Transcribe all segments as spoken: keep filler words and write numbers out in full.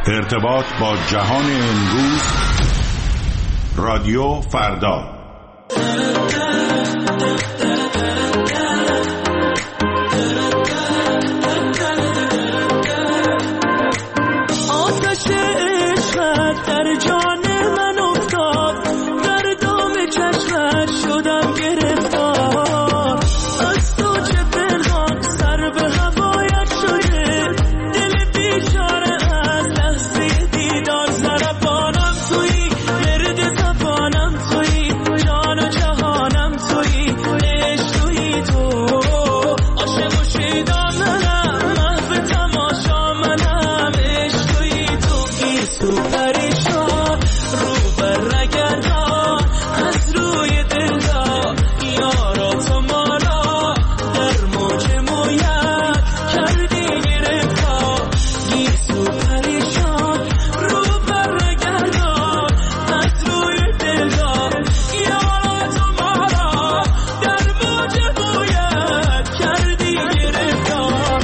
ارتباط با جهان امروز، رادیو فردا. آتش عشقت در جان من افتاد، در دام چشمت شدم گرفتار. از تو چه پنهان سر به هوایت شده، دل بیچاره از لحظه دیدار. زربانم تویی، مرد زبانم تویی، جان و جهانم تویی، عشق تویی تو. عاشق و شیدا منم، محو تماشا منم، عشق تویی تو. گیسو پریشان رو بر نگردان، از روی دلدار یارا تو ما را در موج مویت کردی گرفتار. گیسو پریشان رو بر نگردان، از روی دلدار یارا تو ما را در موج مویت کردی گرفتار.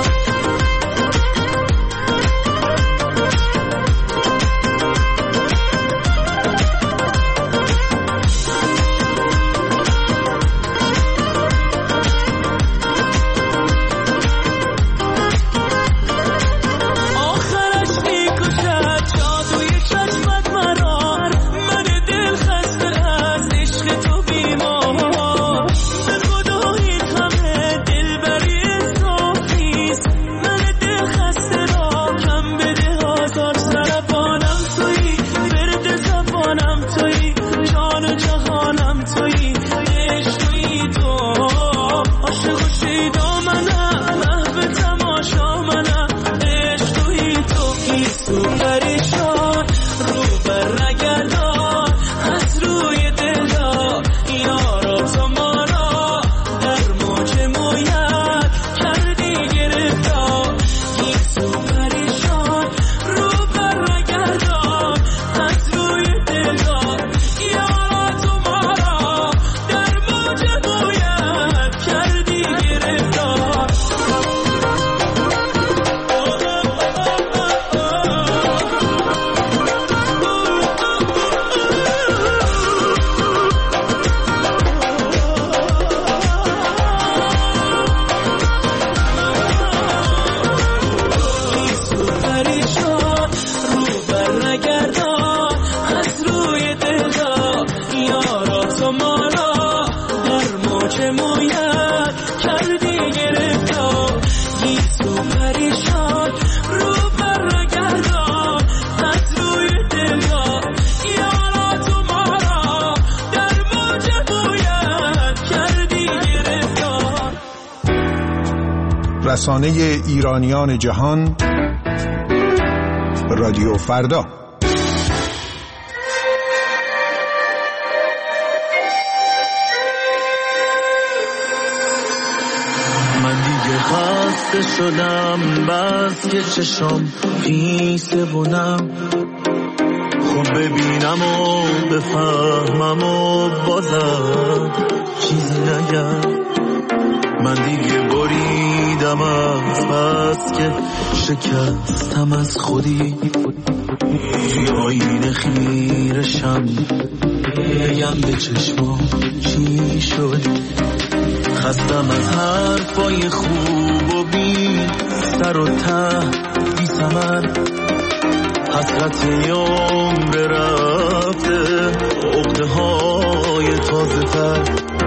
آخرش میکشد جادوی چشمت مرا، من دل خسته از عشق تو بیمار. به خدا این همه دلبری اضافیست، من دل خسته را کم بده آزار. سربانم تویی، مرد زبانم تویی، جان و جهانم تویی، عشق تویی تو. عاشق و شیدا منم، محو تماشا منم، عشق تویی تو. گیسو پریشان رو بر نگردان، از روی دلدار یارا تو ما را در موج مویت کردی گرفتار. گیسو پریشان رو بر نگردان، از روی دلدار یارا تو ما را در موج مویت کردی گرفتار. گیسو پریشان رو بر نگردان، از روی دلدار یارا تو ما را در موج مویت کردی گرفتار. گیسو پریشان رو بر نگردان، از روی دلدار یارا تو ما را در موج مویت کردی گرفتار. رسانه ایرانیان جهان، رادیو فردا. من دیگه خسته شدم، بس که چشم پیسه بونم، خوب ببینم و بفهمم و بازم چیزی نگم. من دیگه بریدم از بس که شکستم از خودی، توی آینه خیرشم بگم به چشمام چی شد. خستم از حرفای خوب و بی سر و ته بی ثمر، حسرت عمر رفته، عقده های تازه تر.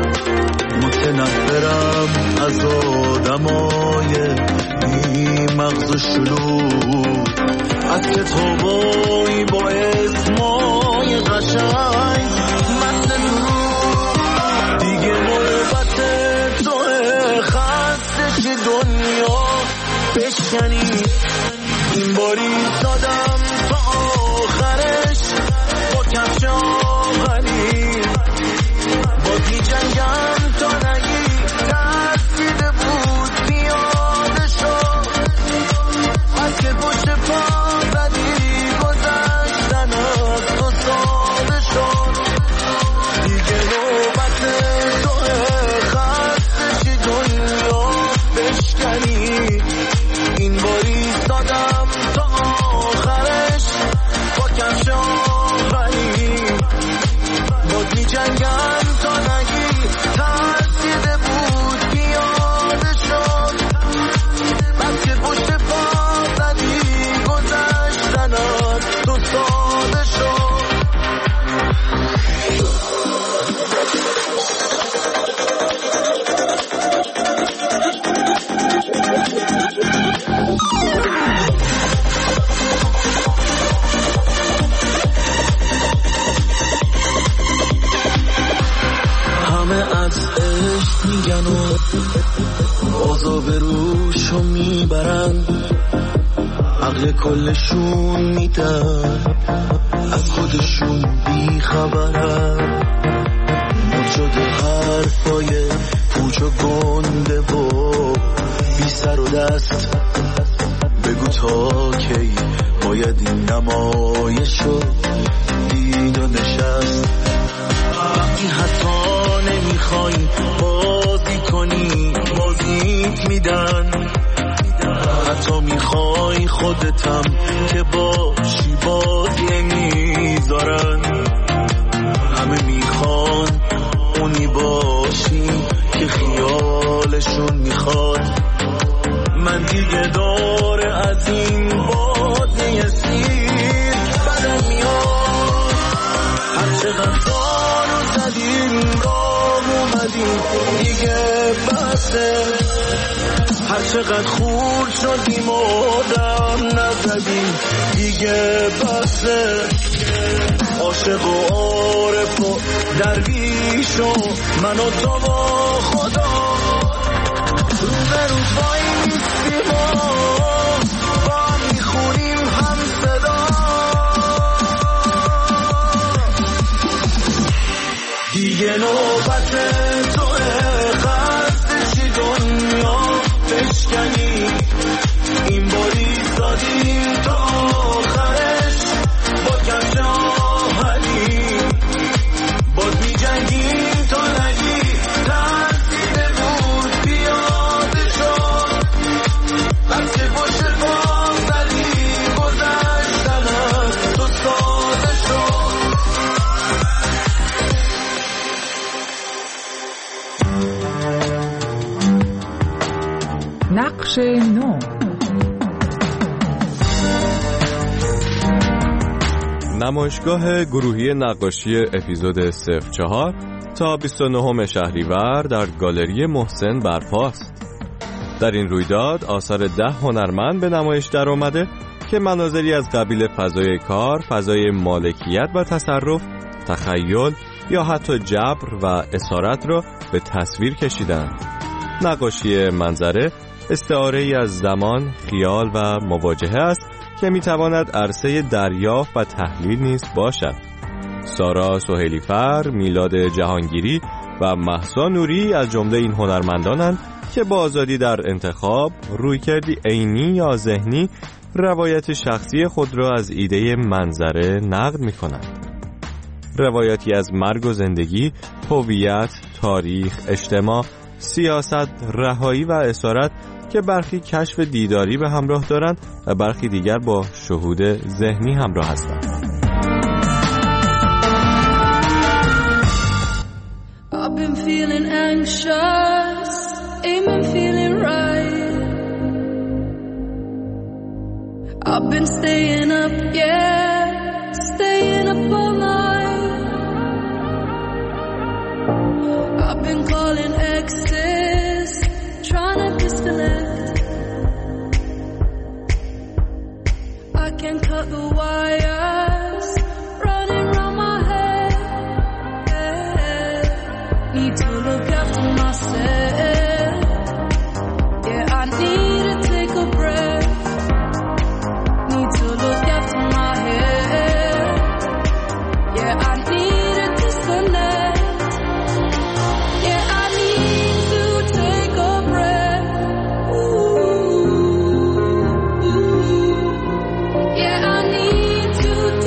متنفرم از آدمای بی مغز و شلوغ، از کتابای با اسمای قشنگ مثل نور. دیگه نوبت توه خسته چه دنیا بشکنی، این باری دادم تا آخرش با کفش آهنی. بازی جنگم تا نگی ترسیده بود پیاده شد، از که پشت پا زدی گذشتن دل کلشون میدن از خودشون بی خبرن مد شده حرفای پوچ و گنده و بی سر و دست بگو تا کی باید این نمایشو دید و نشست وقتی حتی نمیخوای بازی کنی بازیت میدن حتی میخوای خودتم که باشی بازی میذارن همه میخوان اونی باشی که خیالشون میخواد من دیگه داره از این باده سیر بدم میاد هر چقدر دارو زدیم راه اومدیم دیگه بسته هر چقدر خور شدیم و دم نزدیم دیگه بسته عاشق و عارف و درویش و من و تو با خدا رو به رو وای نیستیم و با هم میخونیم هم صدا دیگه نوبت توه خستشی دنیا بشکنی این باری سادیم تا آخرش با کمش آهنی باز می جنگیم تا نگی ترسیده بود بیاده شد بچه باشه با زدی گذشتن از تو ساده شد نقش نو نمایشگاه گروهی نقاشی اپیزود صفر چهار تا بیست و نهم شهریور در گالری محسن برپاست. در این رویداد آثار ده هنرمند به نمایش در آمده که مناظری از قبیل فضای کار، فضای مالکیت و تصرف، تخیل یا حتی جبر و اسارت را به تصویر کشیدند. نقاشی منظره استعاره ای از زمان، خیال و مواجهه است که میتواند عرصه دریافت و تحلیل نیز باشد. سارا سهیلی‌فر، میلاد جهانگیری و مهسا نوری از جمله این هنرمندانند که با آزادی در انتخاب، رویکردی عینی یا ذهنی روایت شخصی خود را از ایده منظره نقد می‌کنند. روایتی از مرگ و زندگی، هویت، تاریخ، اجتماع، سیاست، رهایی و اسارت که برخی کشف دیداری به همراه دارند و برخی دیگر با شهود ذهنی همراه هستند. I've been feeling anxious, ain't been feeling right. I've been staying up, yeah, staying up all night. I've been calling exes, trying to disconnect. I can cut the wires running round my head. Need to look after myself. Yeah, I need to take a breath. Need to look after my head. Yeah, I need to disconnect. Yeah, I need to take a breath. Ooh, ooh. Yeah, I need to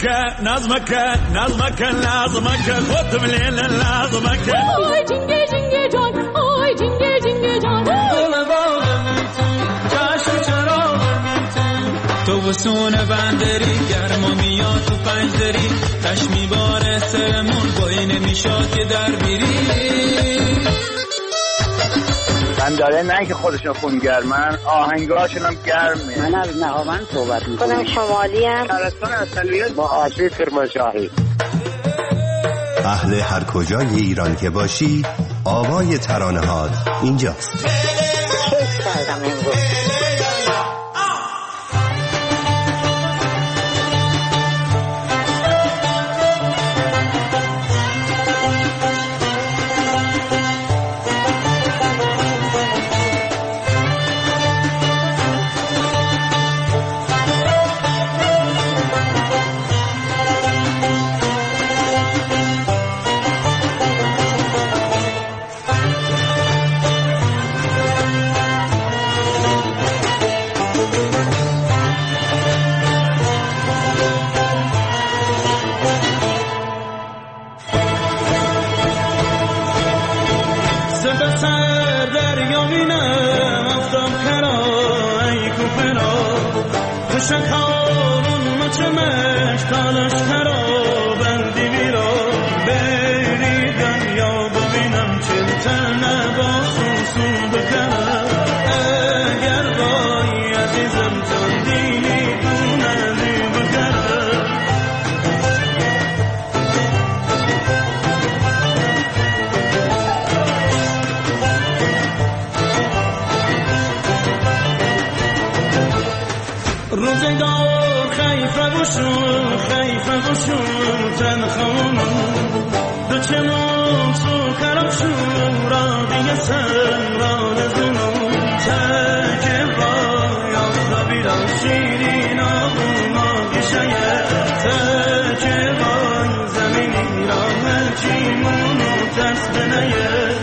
نظمك نظمك نظمك نظمك خودم لیل نظمک آی جنگه جنگه جان آی جنگه جنگه جان چشم چرا تو بسونه بندری گرما میاد تو پنجدری تش میباره سرمون بایی نمیشاد که در بیری بنداره نه که خودشون خونگرمن آهنگاشون هم گرمه. من از نهاوند صحبت میکنم. خودم شمالی ام. ترستان از سلویت با آشوی کرمانشاهی. اهل هر کجای ایران که باشی آوای ترانه هات اینجاست. کیف کردم امروز. روزگار خیفه بشون خیفه بشون تنخانون دو چمون سو کرمشون را دیگه سن را نزونون تکه بای آخه بیرم شیرین آبون آگشه تکه بای زمینی را هرچیمونو ترس بنیه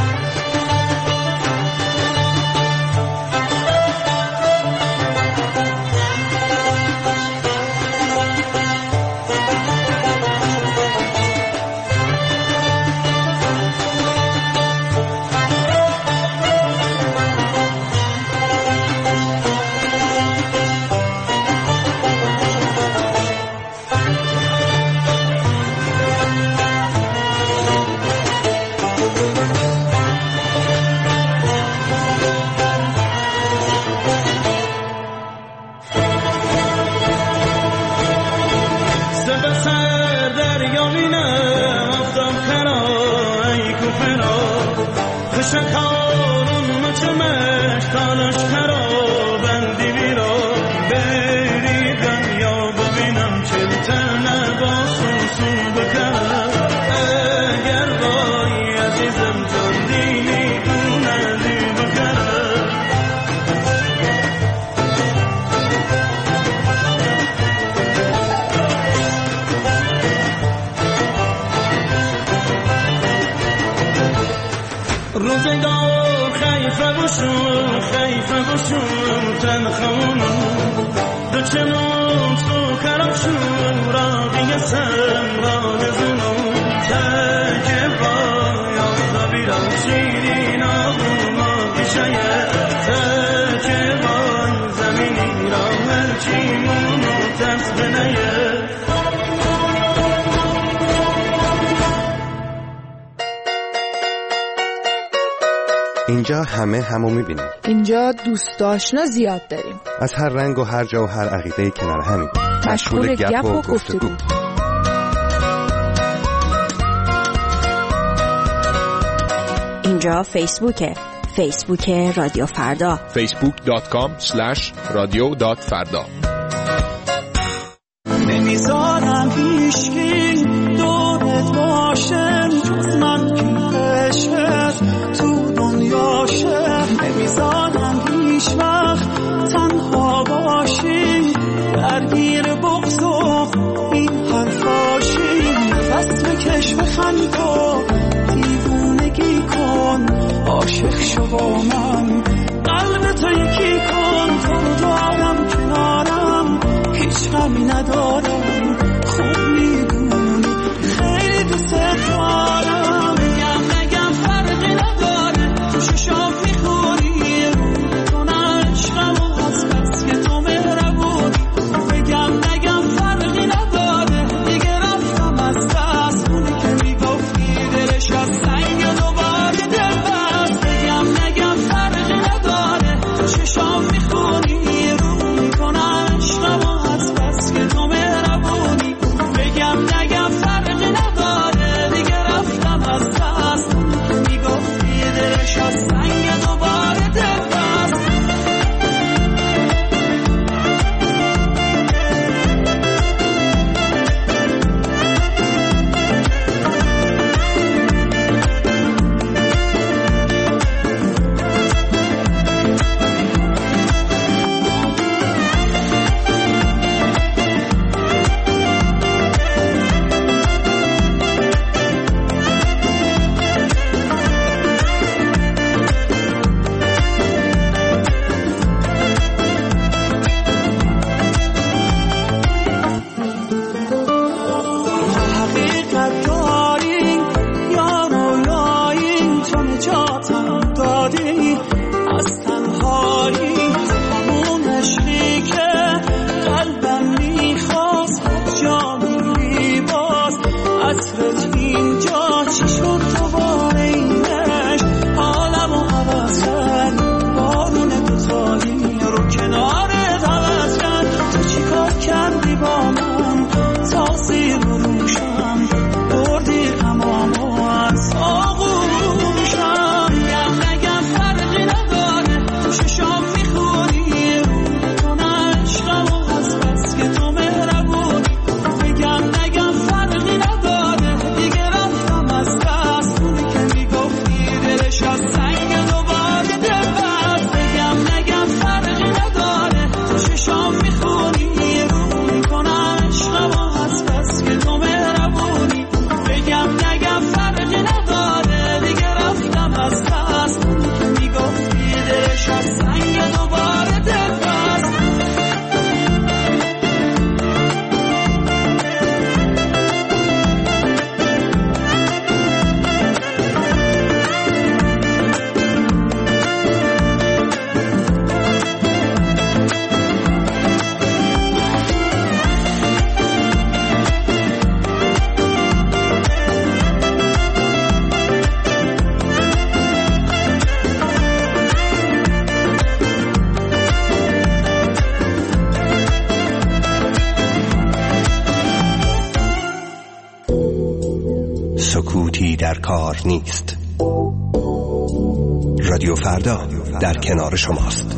روزگار خیفه بشون خیفه بشون تنخانون دو چمون سو کرمشون را دیگه سن را نزونون تکه بای آخه بیرم شیرین آبون آگشه تکه بای زمینی را هرچیمونو ترس بنیه اینجا همه همو میبینیم. اینجا دوست آشنا زیاد داریم. از هر رنگ و هر جا و هر عقیده کنار همین. مشغول گپ و گفتگو. اینجا فیسبوکه. فیسبوک رادیو فردا. فیسبوک دات کام اسلش رادیو دات فردا. نمیذارم هیچکی دورت باشه جز من که عشقت تو دنیاشه نمیذارم هیچ وقت تنها باشی درگیر بغض و این حرفاشی نفس بکش بخند و دیوونگی کن عاشق شو با من قلب تو یکی کن تو دارم کنارم هیچ غمی ندارم در کار نیست. رادیو فردا در کنار شماست.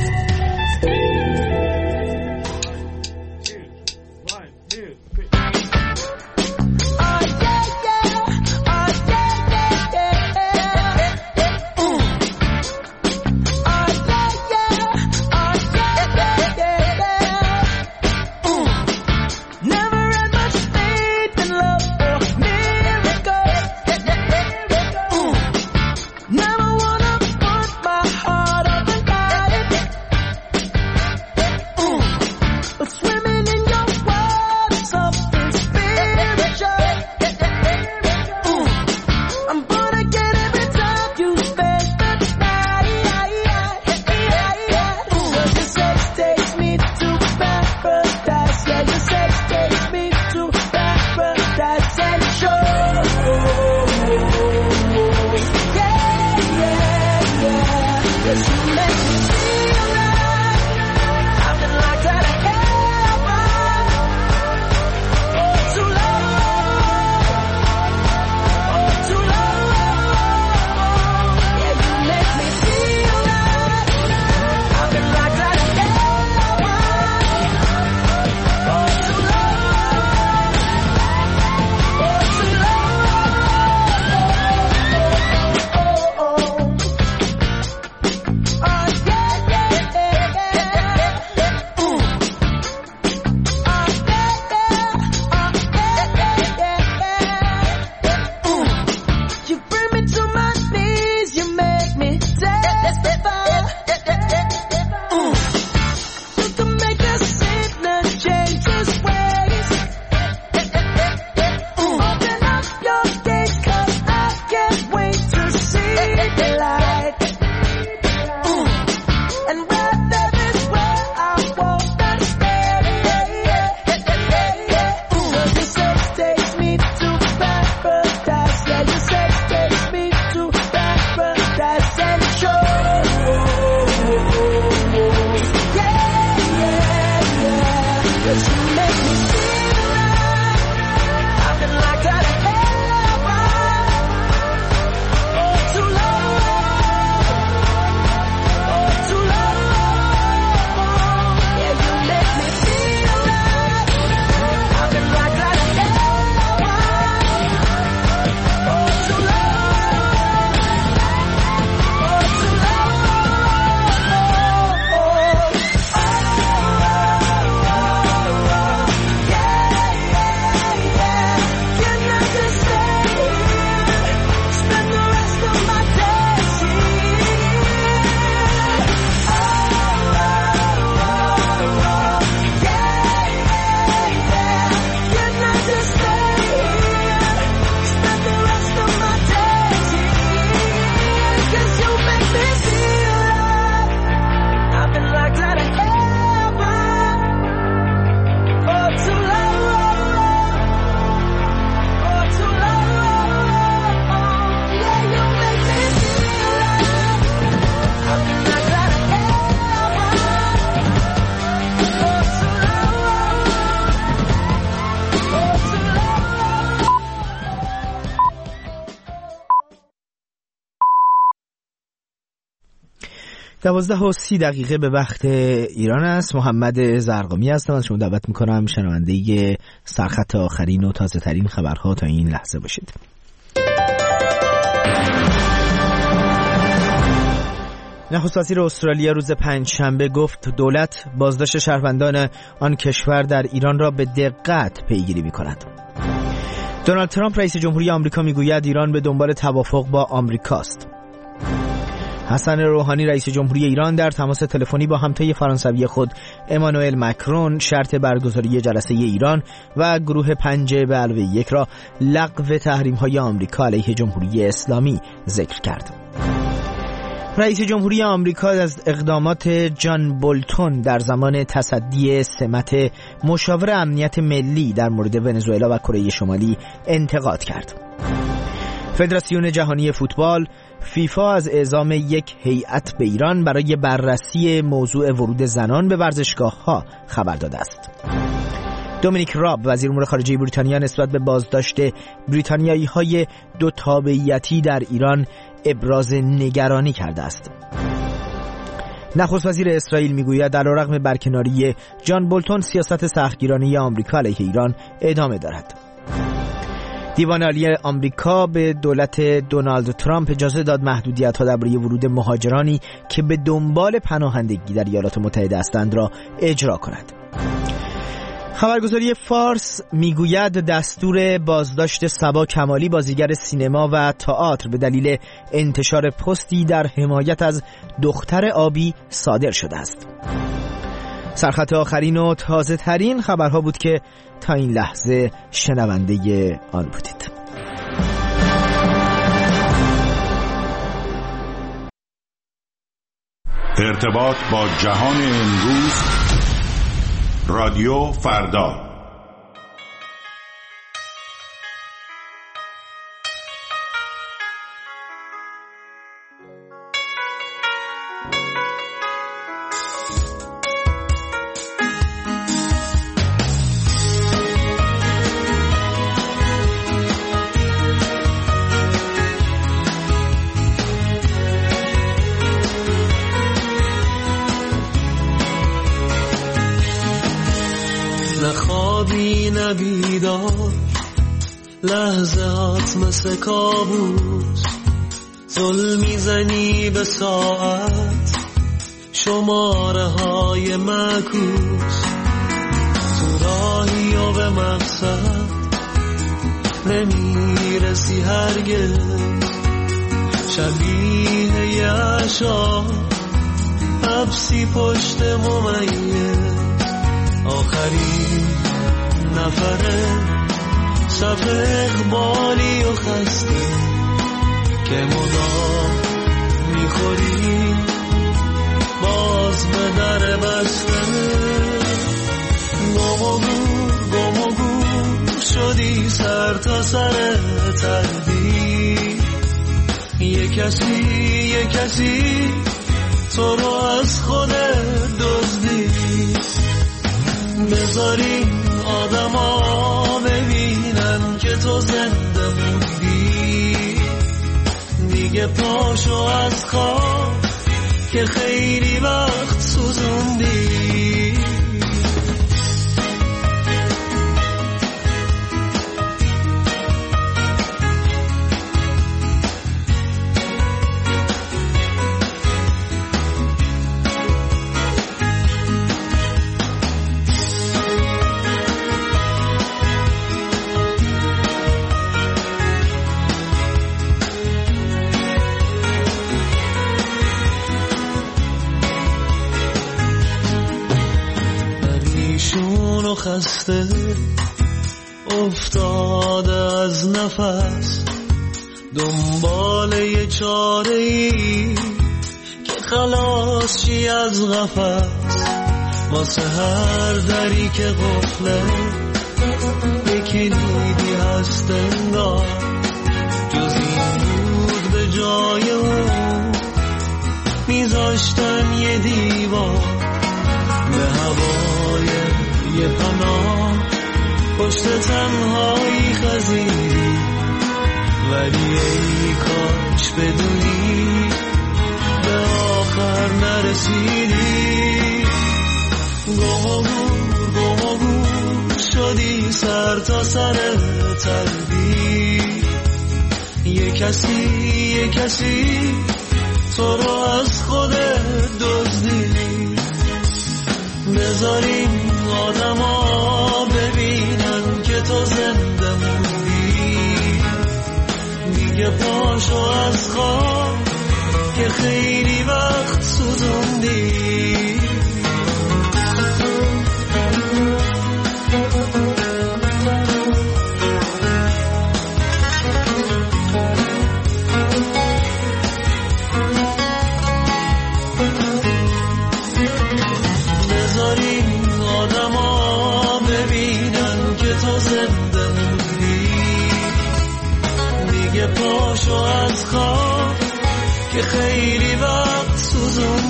دوازده و سی دقیقه به وقت ایران است. محمد زرقامی هستم، از شما دعوت میکنم شنونده سرخط آخرین و تازه ترین خبرها تا این لحظه باشید. نخست وزیر استرالیا روز پنجشنبه گفت دولت بازداشت شهروندان آن کشور در ایران را به دقت پیگیری میکند. دونالد ترامپ رئیس جمهوری آمریکا میگوید ایران به دنبال توافق با آمریکاست. حسن روحانی رئیس جمهوری ایران در تماس تلفنی با همتای فرانسوی خود امانوئل مکرون شرط برگزاری جلسه ایران و گروه پنج به علاوه یک را لغو تحریم‌های آمریکا علیه جمهوری اسلامی ذکر کرد. رئیس جمهوری آمریکا از اقدامات جان بولتون در زمان تصدی سمت مشاور امنیت ملی در مورد ونزوئلا و کره شمالی انتقاد کرد. فدراسیون جهانی فوتبال فیفا از اعزام یک هیئت به ایران برای بررسی موضوع ورود زنان به ورزشگاه‌ها خبر داده است. دومینیک راب وزیر امور خارجه بریتانیا نسبت به بازداشت بریتانیایی‌های دو تابعیتی در ایران ابراز نگرانی کرده است. نخست وزیر اسرائیل میگوید علیرغم برکناری جان بولتون سیاست سختگیرانه آمریکا علیه ایران ادامه دارد. دیوان عالی آمریکا به دولت دونالد ترامپ اجازه داد محدودیت‌ها درباره ورود مهاجرانی که به دنبال پناهندگی در ایالات متحده هستند را اجرا کند. خبرگزاری فارس میگوید دستور بازداشت صبا کمالی بازیگر سینما و تئاتر به دلیل انتشار پستی در حمایت از دختر آبی صادر شده است. سرخط آخرین و تازه ترین خبرها بود که تا این لحظه شنونده آن بودید. ارتباط با جهان امروز، رادیو فردا. نخوابی نبیدار، لحظات مثل کابوس، زل میزنی به ساعت، شماره های معکوس، تو راهی و به مقصد نمیرسی هرگز، شبیه یه عشا حبسی پشت ممیز، آخرین نفره صف اقبالی و خسته که مدام میخوری باز به در بسته، گم و گور گم و گور شدی سر تا سر تردید، یه کسی یه کسی تو رو از خودت دزدید، بذاری آدم ها ببینن که تو زنده موندی، دیگه پاشو از خواب که خیلی وقت سوزوندی. خسته افتاده از نفس دنبال یه چاره‌ای که خلاص شی از قفس، واسه هر دری که قفله یکی دیدی هست انگار، جز این بود به جای اون میذاشتن یه دیوار، به هوای یه پناه پشت تنهایی خزیدی، ولی ای کاش بدونی به آخر نرسیدی، گم و گور گم و گور شدی سر تا سر تردید، یه کسی یه کسی تو رو از خودت دزدید، بذاریم آدم ها ببینن که تو زنده موندی، دیگه پاشو از خواب که خیلی وقت سوزوندی. پاشو از خواب که خیلی وقت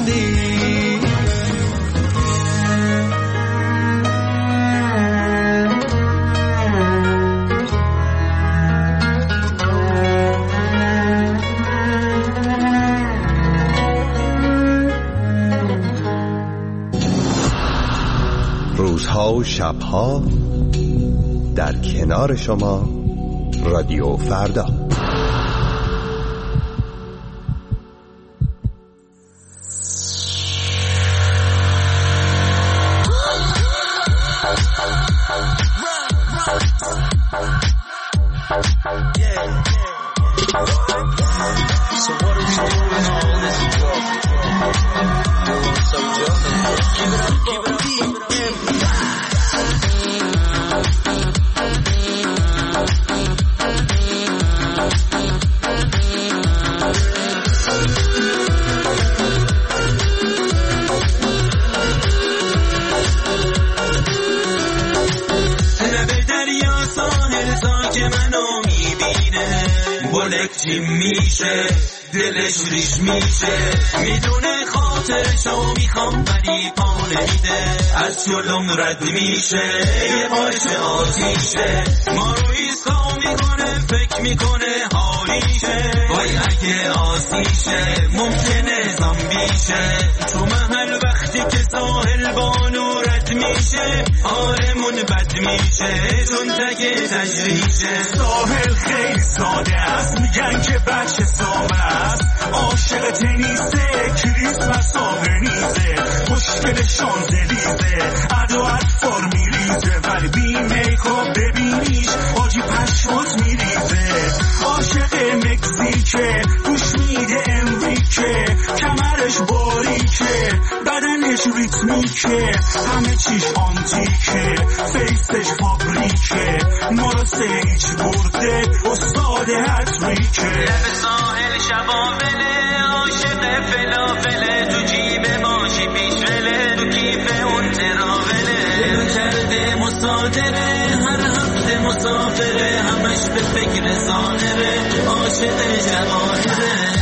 سوزوندی. روزها و شبها در کنار شما رادیو فردا. بلکچی میشه دلش ریش میشه میدونه خاطرشو میخوام ولی پا نمیده از جلوم رد میشه یه باعث آتیشه ما رو ایسا میکنه فکر میکنه حالیشه وای اگه آسیشه ممکنه زامبیشه تو محل وقتی که ساحل بانو رد میشه حالمون بد میشه چون تگه تجریشه ساحل خیلی ساده است میگن که بچه سامه است عاشق تنیسه کریسمس آبنیزه مشکل شانزلیزه عدو اطفار میریزه ولی بی میکاپ ببینیش آجی پشمات میریزه عاشق مکزیکه گوش میده امریکه کمرش باریکه بدنش ریتمیکه همه چیش آنتیکه فیسش فابریکه ما رو سیج برده استاد هتریکه لب ساحل شبابله عاشق فلافله تو جیب ماشی پیشوله تو کیف اون تراوله دل کرده مصادره هر هفته مسافره همش به فکر ظاهره عاشق جواهره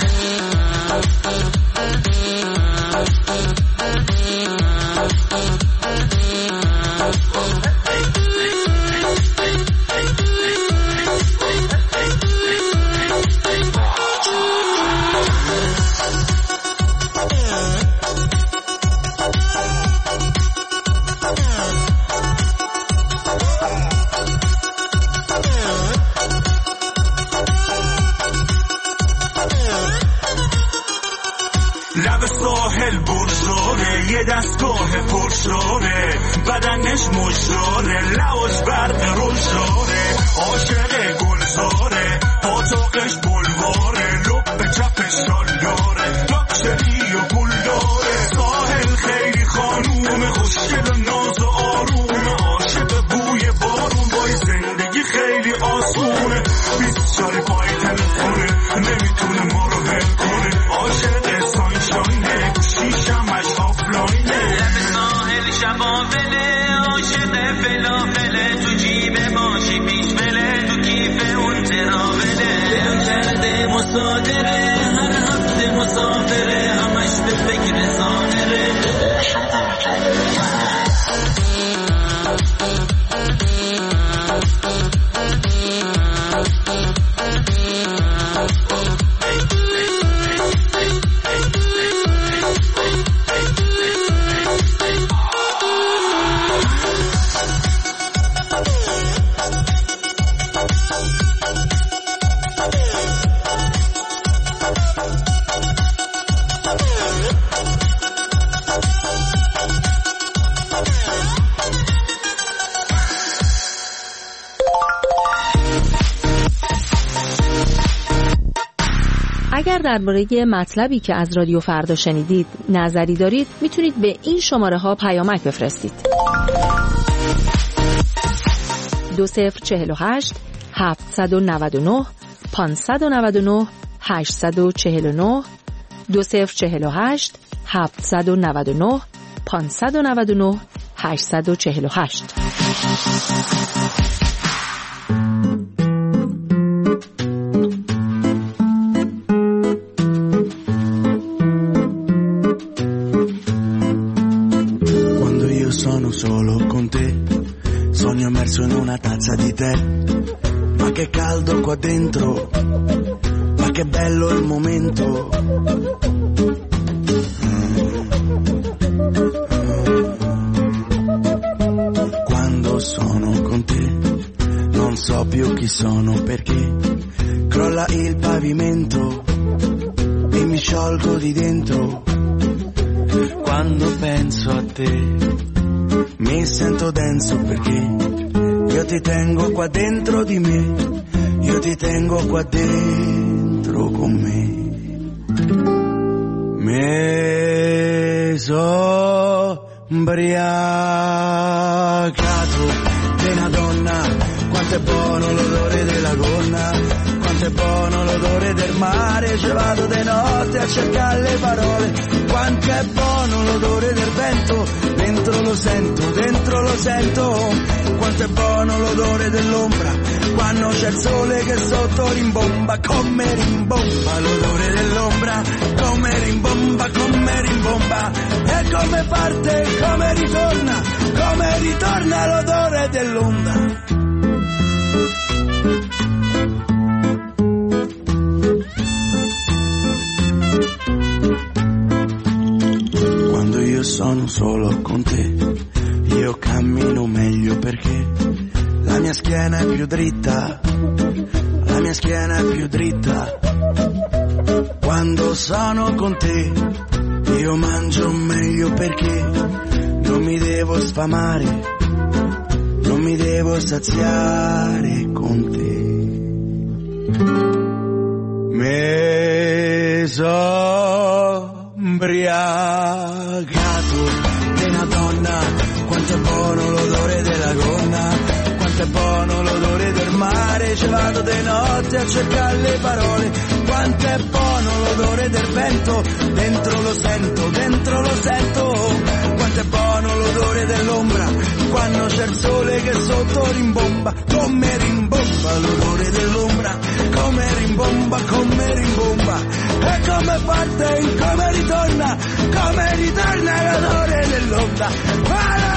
لب ساحل برزاره یه دستگاه پرشاره بدنش مجراره لواش برق روشاره عاشق گلزاره پاتاقش بلواره لب به چپش شالداره لاکچری و گل داره ساحل خیلی خانوم خوشگل و ناز و آروم عاشق بوی بارون بای زندگی خیلی آسونه بیست سال پای تلفونه نمیتونه ما رو هل کنه عاشق سانشاینه گوشیشمش آفلاینه لب ساحل شبابله عاشق فلافله تو جیب ماشی پیشوله تو کیف اون تراوله دل کرده مصادره هر هفته مسافره همش به فکر ظاهره اگر درباره مطلبی که از رادیو فردا شنیدید نظری دارید میتونید به این شماره ها پیامک بفرستید. دو صفر چهل و هشت هفتصد و نود و نه پانصد و نود و نه هشتصد و چهل و نه دو صفر چهل و هشت هفتصد و نود و نه پانصد و نود و نه هشتصد و چهل و هشت. Sono solo con te, sogno immerso in una tazza di tè, ma che caldo qua dentro, ma che bello il momento. sono perché crolla il pavimento e mi sciolgo di dentro. Quando penso a te mi sento denso perché io ti tengo qua dentro di me, io ti tengo qua dentro con me. Me so ubriacato di una donna, quanto è buono l'odore della gonna, quanto è buono l'odore del mare, ci vado di notte a cercare le parole, quanto è buono l'odore del vento, dentro lo sento, dentro lo sento, quanto è buono l'odore dell'ombra, quando c'è il sole che sotto rimbomba, come rimbomba l'odore dell'ombra, come rimbomba, come rimbomba, e come parte, come ritorna, come ritorna l'odore dell'onda. Quando io sono solo con te, io cammino meglio perché la mia schiena è più dritta, la mia schiena è più dritta. Quando sono con te, io mangio meglio perché non mi devo sfamare, non mi devo saziare con te. Me so ubriacato di una donna, quanto è buono l'odore della gonna, quanto è buono l'odore del mare, ci vado di notte a cercare le parole, quanto è buono l'odore del vento, dentro lo sento, dentro lo sento, quanto è buono l'odore dell'ombra, quando c'è il sole che sotto rimbomba, come rimbomba l'odore dell'ombra, come rimbomba, come rimbomba, e come parte, come ritorna, come ritorna l'odore dell'onda. Ah!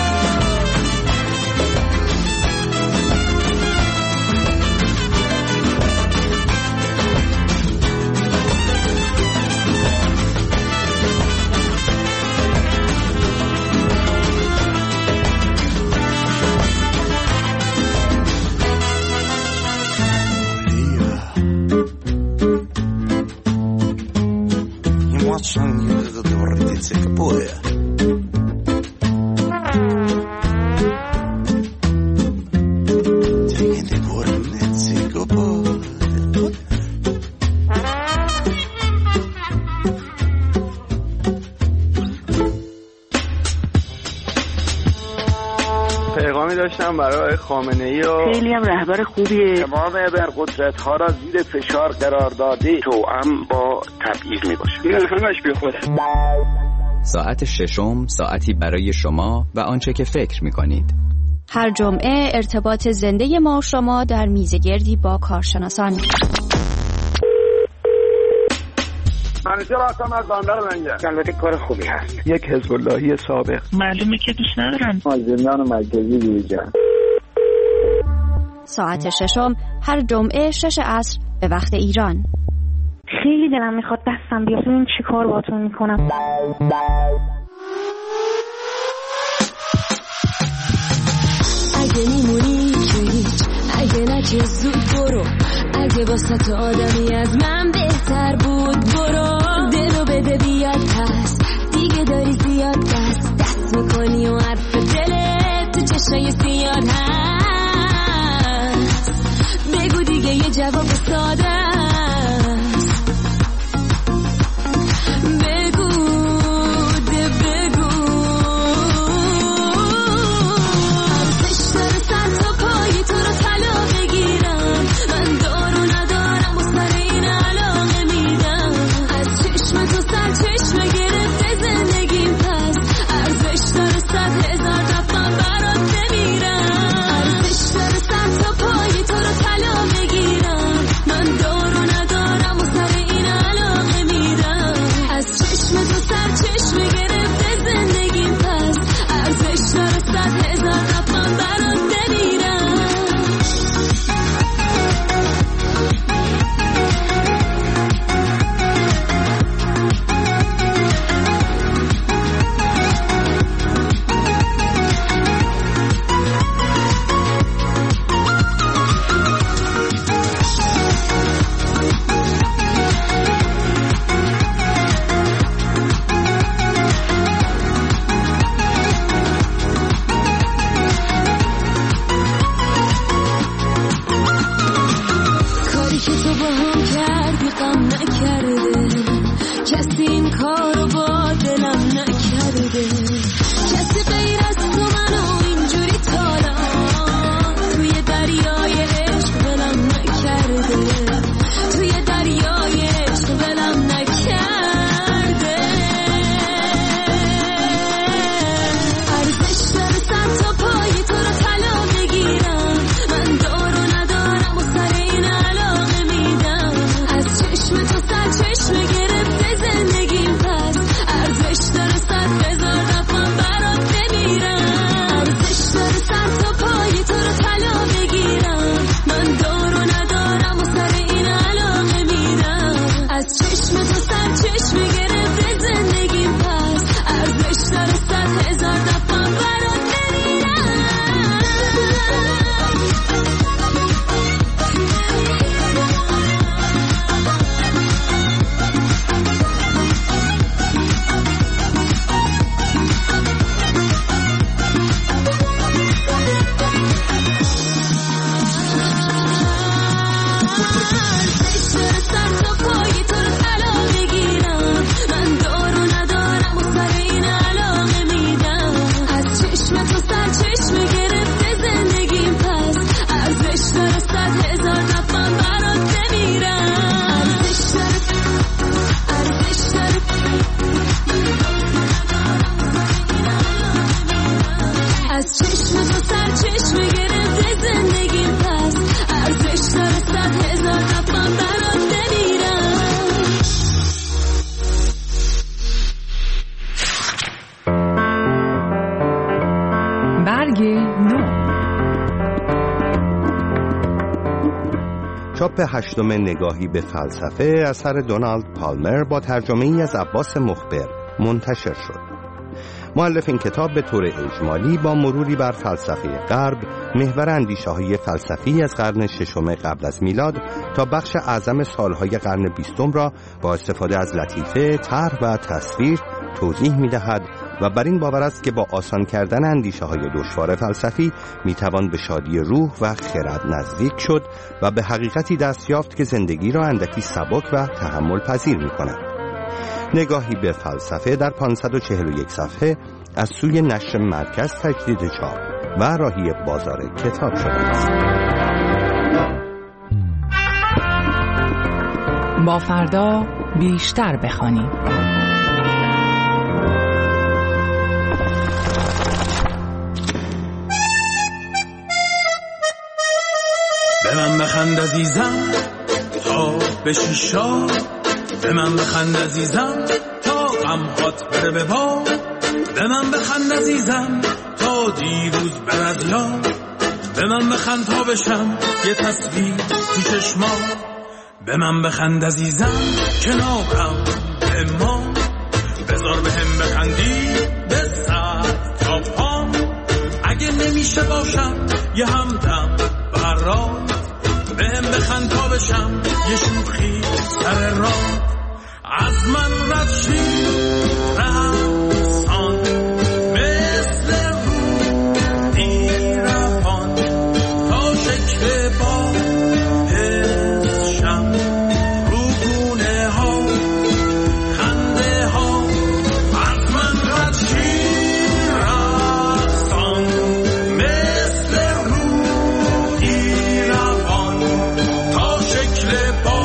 داشتم برای خامنه‌ای و خیلی هم رهبر خوبیه، تمام ابرقدرت‌ها را زیر فشار قرار داده، توأم با تبعیض میباشه. این همش بیخوده. ساعت ششم ساعتی برای شما و آنچه که فکر می‌کنید. هر جمعه ارتباط زنده ما و شما در میزگردی با کارشناسان. منیجر هستم از بندر لنگر. البته کار خوبی هست. یک حزب اللهی سابق. معلومه که دوست ندارم. از زندان مرکزی بیرون. ساعت ششم هر جمعه شش عصر به وقت ایران. خیلی دلم میخواد دستم بیاد ببین چی کار باهاتون میکنم. اگه میمونی که هیچ، اگه نه که زود برو، اگه واسه تو آدمی از من بهتر بود برو، دلو بده بیاد پس دیگه داری زیاد دست دست میکنی و حرف دلت تو چشمای سیاد هست، بگو دیگه یه جواب ساده است، بگو ده بگو ارزش داره سر تا پای تو رو طلا بگیرم، من دارو ندارم و سر این علاقه میدم، از چشم تو سر چشم گرفته زندگیم، پس ارزش داره صد هزار دفعه برات بمیرم، ارزش داره سر تا پای تو رو طلا بگیرم، من دارو ندارم و سر این علاقه میدم، از چشم تو سر چشم گرفته زندگیم، پس ارزش داره صد هزار دفعه برات بمیرم. چاپ هشتم نگاهی به فلسفه اثر دونالد پالمر با ترجمه ای از عباس مخبر منتشر شد. مؤلف این کتاب به طور اجمالی با مروری بر فلسفه غرب، محور اندیشه‌های فلسفی از قرن ششم قبل از میلاد تا بخش اعظم سالهای قرن بیستم را با استفاده از لطیفه، طرح و تصویر توضیح می‌دهد و بر این باور است که با آسان کردن اندیشه‌های دشوار فلسفی می‌توان به شادی روح و خرد نزدیک شد و به حقیقتی دست یافت که زندگی را اندکی سبک و تحمل پذیر می‌کند. نگاهی به فلسفه در پانصد و چهل و یک صفحه از سوی نشر مرکز تجدید چاپ و راهی بازار کتاب شده است. با فردا بیشتر بخوانیم. به من بخند عزیزم تا بشی شاد، به من بخند عزیزم تا غم‌هات بره به باد، به من بخند عزیزم تا دیروز بر از یاد، به من بخند تا بشم یه تصویر تو چشمات، به من بخند عزیزم کنارم به ما، بذار به هم بخندی به سر تا پام، اگه نمیشه باشم یه همدم برات، به هم بخند تا بشم یه شوخی سر راه، از من رد شی رقصان مثل رودی روان، تا شکل با حسشم رو گونه ها خنده ها، از من رد شی رقصان مثل رودی روان، تا شکل با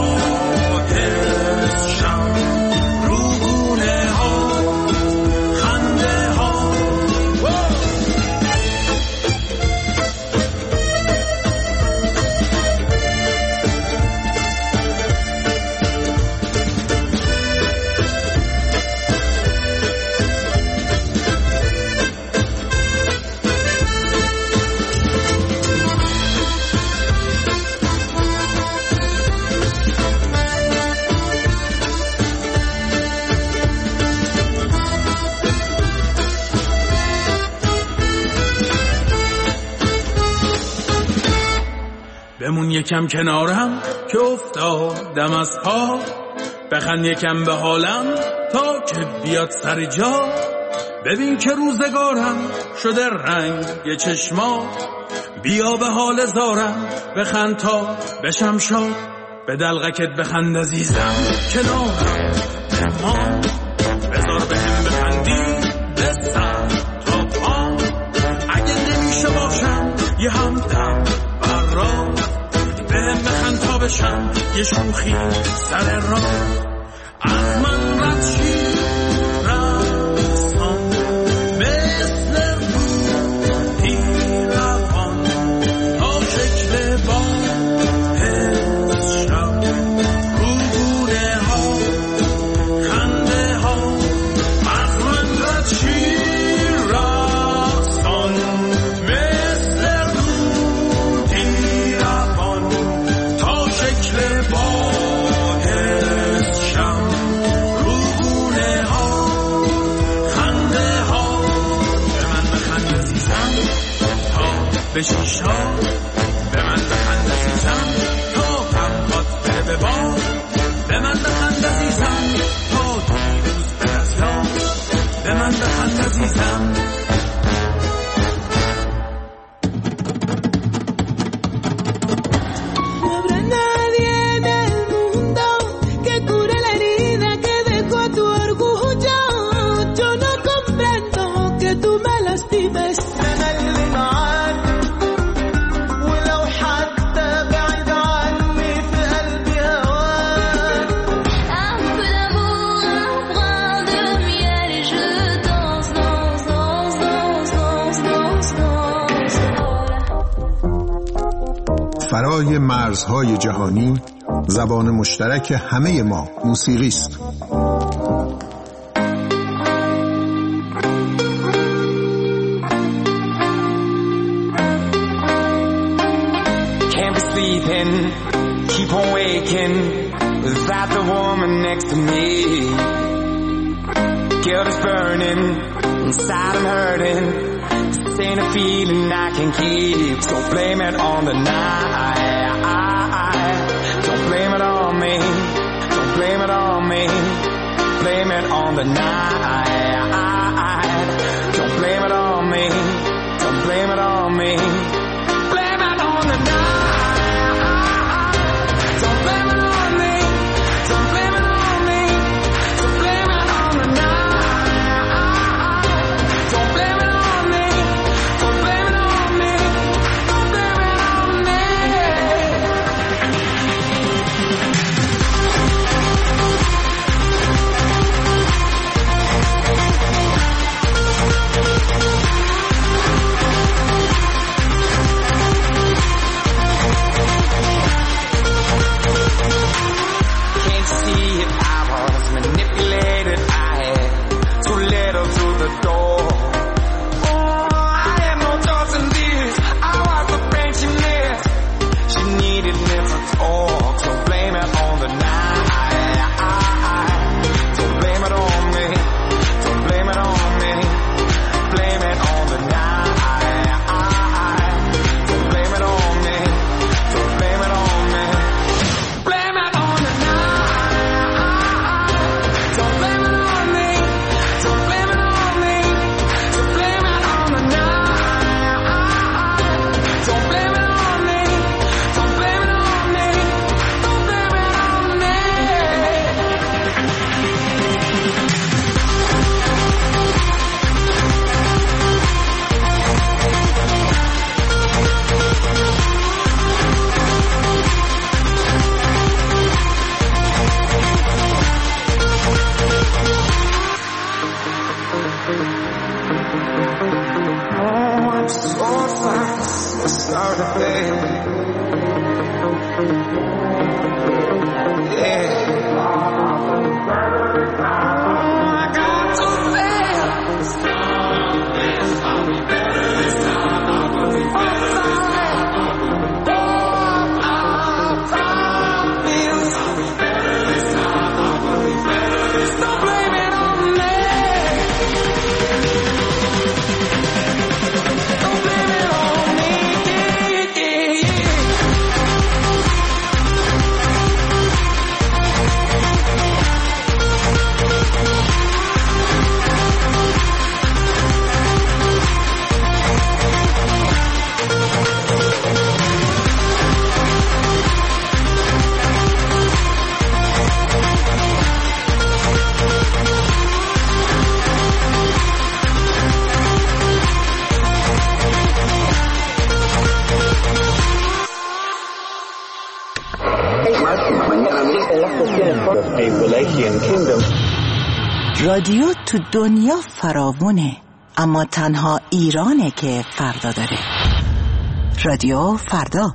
بمون یکم کنارم که افتادم از پا، بخند یکم به حالم تا که بیاد سر جا، ببین که روزگارم شده رنگ یه چشما، بیا به حال زارم بخند تا بشم شاد، به دلغکت بخند عزیزم کنارم ما، بذار به هم بخندی به سر تا پا، اگه نمیشه باشم یه همدم برات، به هم بخند تا بشم یه شوخی سر راه، از من رد شی رقصان مثل رودی روان، تا شکل با حسشم رو گونه ها خنده ها، از من رد شی رقصان مثل رودی روان، تا شکل با حسشم رو گونه ها خنده ها، به من بخند عزیزم تا بشی شاد، به من بخند عزیزم تا غم‌هات بره به باد، به من بخند عزیزم تا دیروز بر از یاد، به من بخند عزیزم. فرای مرزهای جهانی زبان مشترک همه ما موسیقی است. Keep next to me. Guilt is burning, inside I'm hurting. This ain't a feeling I can keep, so blame it on the night. Don't blame it on me, don't blame it on me. Blame it on the night. Don't blame it on me, don't blame it on me. Blame it on the night. Don't blame it on me, don't blame it on me. Don't blame it on the night. Don't blame it on me, don't blame it on me. Don't blame it on me. Can't see if I was manipulated. I had too little to the door. Oh, I had no thoughts in this. I was the pain she missed. She needed me to talk, so blame it on the night. Don't blame it on me, don't blame it on me. Blame it on the night. Don't blame it on me, don't blame it on me. Blame it on the night. Don't blame it on me, don't blame it on me. Don't blame it on the night. Don't blame it on me, don't blame it on me. Don't blame it on me. Oh, I'm so fast, I started there. Yeah. Oh, I got to fast. I'll be better this time. I'll be better this time. Oh, I promise. I'll be better this time. I'll be better this time. Don't blame it on me. Don't blame it on me. Yeah, yeah, yeah. رادیو تو دنیا فراوونه، اما تنها ایرانه که فردا داره. رادیو فردا.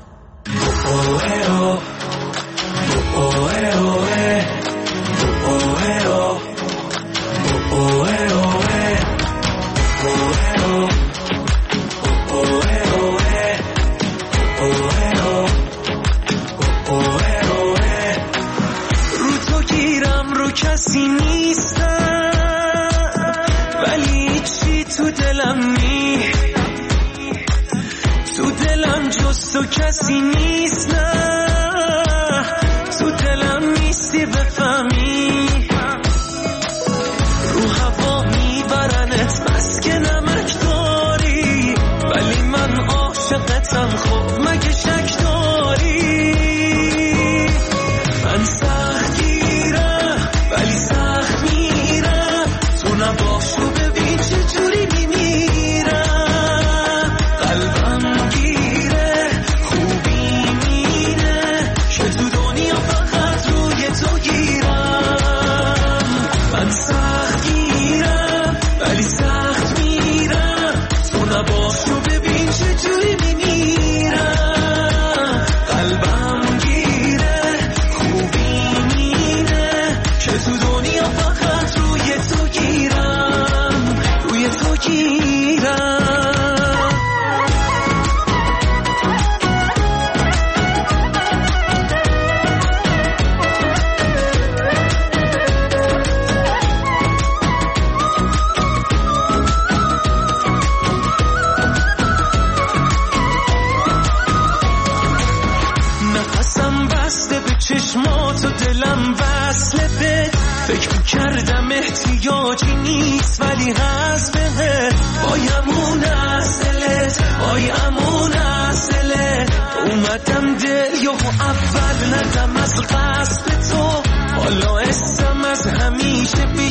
رو تو گیرم رو کسی نیستم، ولی چی تو دلم می تو دلم جز تو کسی نیست. نه تو دلم نیستی بفهمی، رو هوا میبرنت بس که نمک داری، ولی من عاشقتم. خب مگه شک داری؟ من سخت گیرم ولی سخت میرم، تو نباشو ببین چجوری میمیرم. قلبم گیره خوبی مینه که تو دنیا فقط روی تو گیرم. من سخت گیرم ولی سخت میرم، تو نباشو ببین چجوری میمیرم. قلبم گیره خوبی مینه که تو دنیا فقط روی تو گیرم، روی تو گیرم. نیست ولی هست بهه وای امون اصلت وای امون اصلت اومدم دل یا اول ندم از قصد تو حالا اسم از همیشه بیشتر